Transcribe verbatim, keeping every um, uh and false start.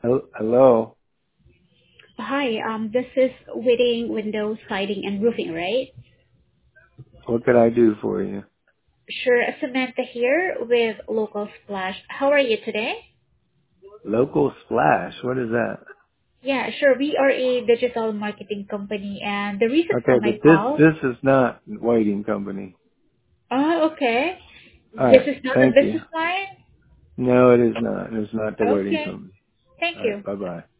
Hel- Hello. Hi, um, this is Whitting Windows Siding and Roofing, right? What could I do for you? Sure, Samantha here with Local Splash. How are you today? Local Splash. What is that? Yeah, sure. We are a digital marketing company, and the reason for Okay, my but this call. this is not Waiting Company. Oh, okay. All This right. is not the Thank you. business line. No, it is not. It's not the Waiting Okay. Company. Thank All you. right. Bye bye.